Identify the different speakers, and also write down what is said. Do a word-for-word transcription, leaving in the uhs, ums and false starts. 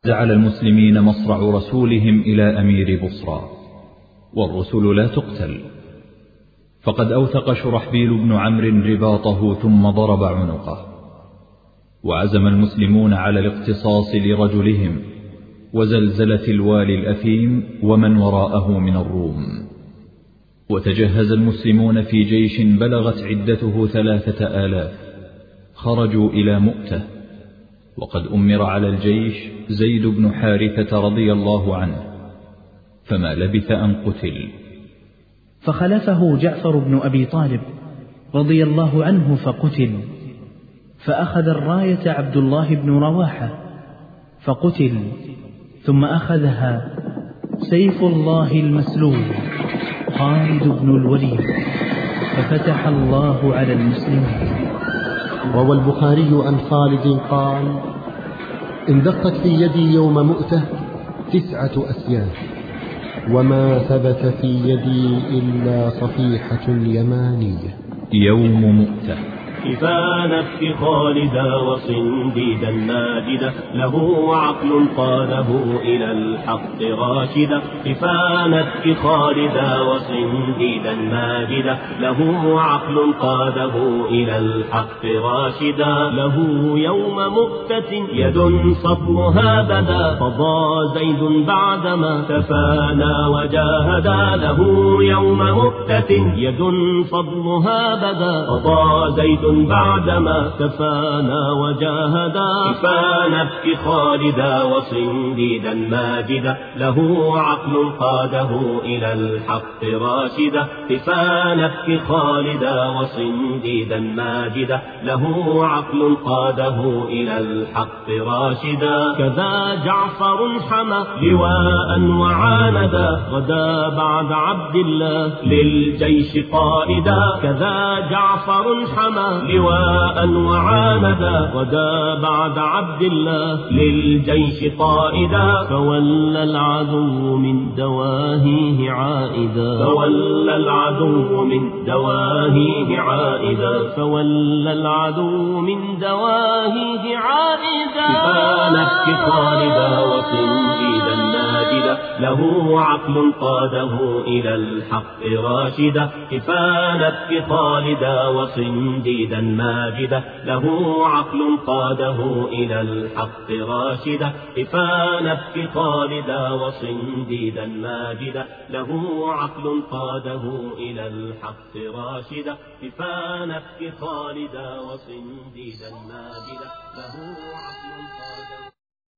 Speaker 1: على المسلمين مصرع رسولهم إلى أمير بصرى، والرسل لا تقتل، فقد أوثق شرحبيل بن عمرو رباطه ثم ضرب عنقه. وعزم المسلمون على الاقتصاص لرجلهم وزلزلة الوالي الأثيم ومن وراءه من الروم. وتجهز المسلمون في جيش بلغت عدته ثلاثة آلاف، خرجوا إلى مؤتة، وقد أمر على الجيش زيد بن حارثة رضي الله عنه، فما لبث أن قتل.
Speaker 2: فخلفه جعفر بن أبي طالب رضي الله عنه فقتل، فأخذ الراية عبد الله بن رواحة فقتل، ثم أخذها سيف الله المسلول خالد بن الوليد، ففتح الله على المسلمين.
Speaker 3: روى البخاري عن خالد قال: اندقت في يدي يوم مؤتة تسعة أسياف، وما ثبت في يدي إلا صفيحة يمانية.
Speaker 1: يوم مؤتة
Speaker 4: كفانت في خالدا وصنديدا ناجدا، له عقل قاده إلى الحق راشدا. كفانت في خالدا وصنديدا ناجدا، له عقل قاده إلى الحق راشدا. له يوم مؤتة يد صبرها بدا، فضى زيد بعدما تفانى وجاهدا. له يوم مؤتة يد صبرها بدا، فضى زيد بعدما تفانى وجاهدا. كفانت في خالدا وصنديدا ماجدا، له عقل قاده إلى الحق راشدا. كفانت في خالدا وصنديدا ماجدا، له عقل قاده إلى الحق راشدا. كذا جعفر حمى لواء وعاندا، غدا بعد عبد الله للجيش قائدا. كذا جعفر حمى لواء وعاندا، غدا بعد عبد الله للجيش قائدا. فولى العدو من دواهيه عائدا، فولى العدو من دواهيه عائدا، فولى العدو من دواهيه عائدا. كفانت في خالدا وصنديدا ناجدا، له عقل قاده إلى الحق راشدا. كفانت في خالدا وصنديدا ماجدا، له عقل قاده إلى الحق راشدا. كفانت في خالدا وصنديدا ماجدا، له عقل قاده إلى الحق راشدا. كفانت في خالدا وصنديدا ماجدا، له عقل قاده